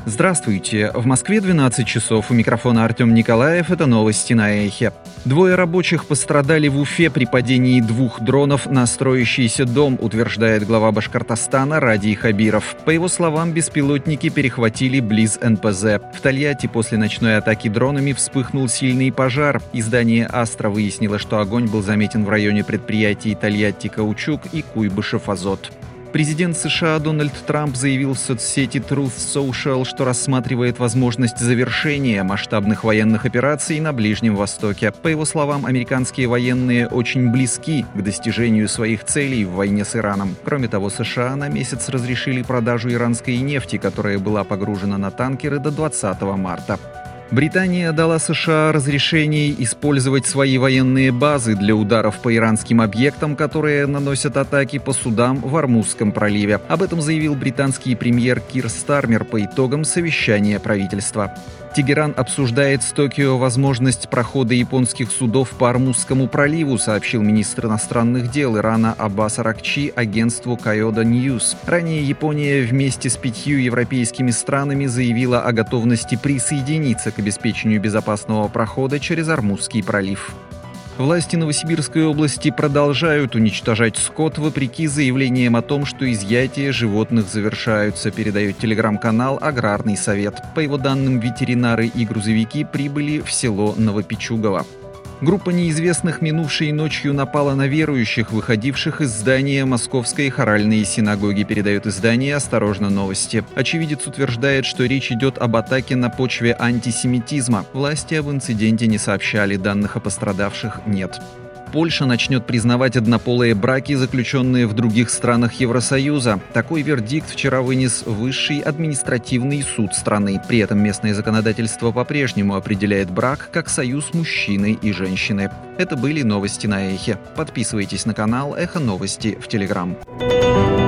Здравствуйте. В Москве 12 часов. У микрофона Артем Николаев. Это новости на Эхе. Двое рабочих пострадали в Уфе при падении двух дронов на строящийся дом, утверждает глава Башкортостана Радий Хабиров. По его словам, беспилотники перехватили близ НПЗ. В Тольятти после ночной атаки дронами вспыхнул сильный пожар. Издание «Астра» выяснило, что огонь был заметен в районе предприятий Тольятти Каучук и Куйбышев Азот. Президент США Дональд Трамп заявил в соцсети Truth Social, что рассматривает возможность завершения масштабных военных операций на Ближнем Востоке. По его словам, американские военные очень близки к достижению своих целей в войне с Ираном. Кроме того, США на месяц разрешили продажу иранской нефти, которая была погружена на танкеры до 20 марта. Британия дала США разрешение использовать свои военные базы для ударов по иранским объектам, которые наносят атаки по судам в Ормузском проливе. Об этом заявил британский премьер Кир Стармер по итогам совещания правительства. Тегеран обсуждает с Токио возможность прохода японских судов по Ормузскому проливу, сообщил министр иностранных дел Ирана Аббас Аракчи агентству Kyodo News. Ранее Япония вместе с 5 европейскими странами заявила о готовности присоединиться к обеспечению безопасного прохода через Ормузский пролив. Власти Новосибирской области продолжают уничтожать скот вопреки заявлениям о том, что изъятия животных завершаются, передает телеграм-канал «Аграрный совет». По его данным, ветеринары и грузовики прибыли в село Новопичугово. Группа неизвестных минувшей ночью напала на верующих, выходивших из здания Московской хоральной синагоги, передает издание «Осторожно, новости». Очевидец утверждает, что речь идет об атаке на почве антисемитизма. Власти об инциденте не сообщали, данных о пострадавших нет. Польша начнет признавать однополые браки, заключенные в других странах Евросоюза. Такой вердикт вчера вынес Высший административный суд страны. При этом местное законодательство по-прежнему определяет брак как союз мужчины и женщины. Это были новости на Эхе. Подписывайтесь на канал Эхо Новости в Телеграм.